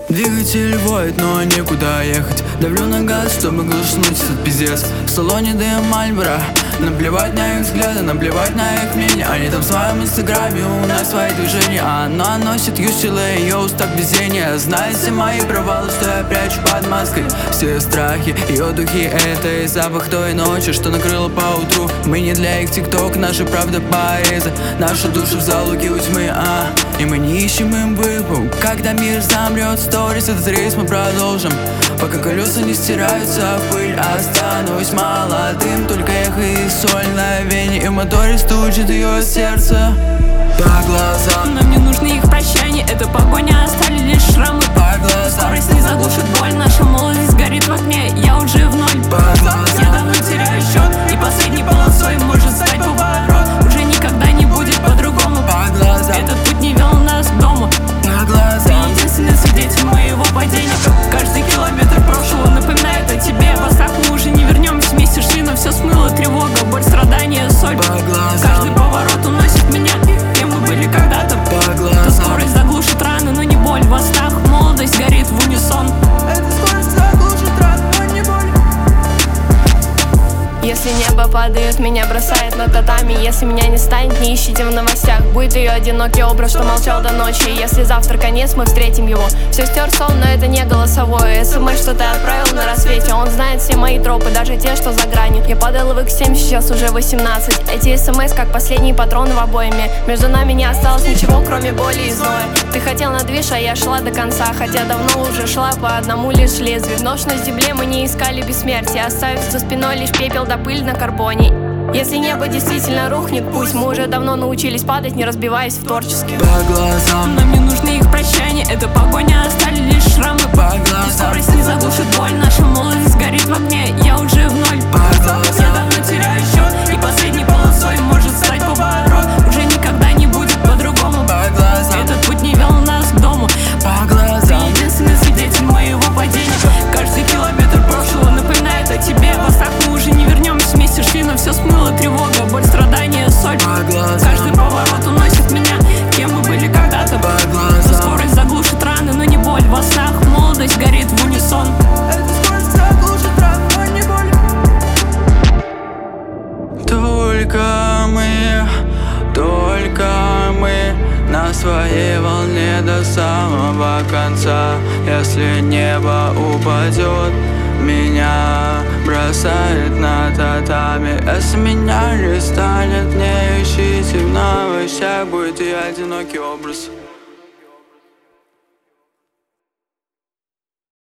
Двигатель воет, но некуда ехать. Давлю на газ, чтобы глушнуть этот пиздец. В салоне дым Мальборо. Наплевать на их взгляды, наплевать на их мнение. Они там в своем инстаграме, у нас свои движения. Она носит UCLA, ее устав везения. Знает все мои провалы, что я прячу под маской. Все страхи, ее духи, это и запах той ночи, что накрыло поутру. Мы не для их тикток, наша правда поэза. Наши души в залуге у тьмы, и мы не ищем им выпал. Когда мир замрет, сторис, этот рейс мы продолжим. Пока колеса не стираются в пыль, останусь молодым. Только эхо и соль на вене, и в моторе стучит ее сердце. По глазам нам не нужны их прощания, это погоня, остались лишь шрамы. По глазам скорость не заглушит боль, наша молодость горит в огне. Я уже в ноль, по глазам я давно теряю счет, и последней полосой может стать поворот. Уже никогда не будет по-другому. По глазам Этот путь не вел нас к дому. По Ты глазам единственный свидетель моего падения. Каждый километр прошлого напоминает о тебе. В остах мы уже не вернемся, вместе шли, но все смыло тревога, боль, страдания, соль. По глазам Каждый поворот уносит меня, кем мы были когда-то. По глазам Скорость заглушит раны, но не боль. В остах молодость горит в унисон. эта скорость заглушит раны, но не боль. Если небо падает, меня бросает на татами. Если меня не станет, не ищите в новостях. Будет ее одинокий образ, что молчал до ночи. Если завтра конец, мы встретим его. Все стер сон, но это не голосовое. СМС, что ты отправил на рассвете. Он знает все мои тропы, даже те, что за гранью. Я падал в X7, сейчас уже 18. Эти СМС, как последние патроны в обойме. Между нами не осталось ничего, кроме боли и зноя. Ты хотел на движ, а я шла до конца. Хотя давно уже шла по одному лишь лезвию. Нож на земле, мы не искали бессмертия, оставив за спиной лишь пепел да пыль на карбоне. Если небо действительно рухнет, пусть мы уже давно научились падать, не разбиваясь в творчестве. По глазам Нам не нужны их прощания, это погоня, остались лишь шрамы. По глазам Скорость не заглушит боль, наша молодость горит в огне. Я уже в ноль, По я глазам давно теряю счет, и последней полосой может стать поворот. Уже никогда не будет по-другому. По глазам Этот путь не вел нас к дому. По Ты глазам единственный свидетель моего падения. Каждый километр прошлого напоминает о тебе. В остах мы уже не вернемся, вместе шли, но все смыло тревога, боль, страдания, соль. По глазам Каждый поворот уносит меня, кем мы были когда-то. По глазам Скорость заглушит раны, но не боль. В остах молодость горит в унисон. эта скорость заглушит раны, но не боль. Только мы на своей волне до самого конца. Если небо упадет, меня бросает на татами. Если меня не станет, не ищите в новостях, будет и одинокий образ.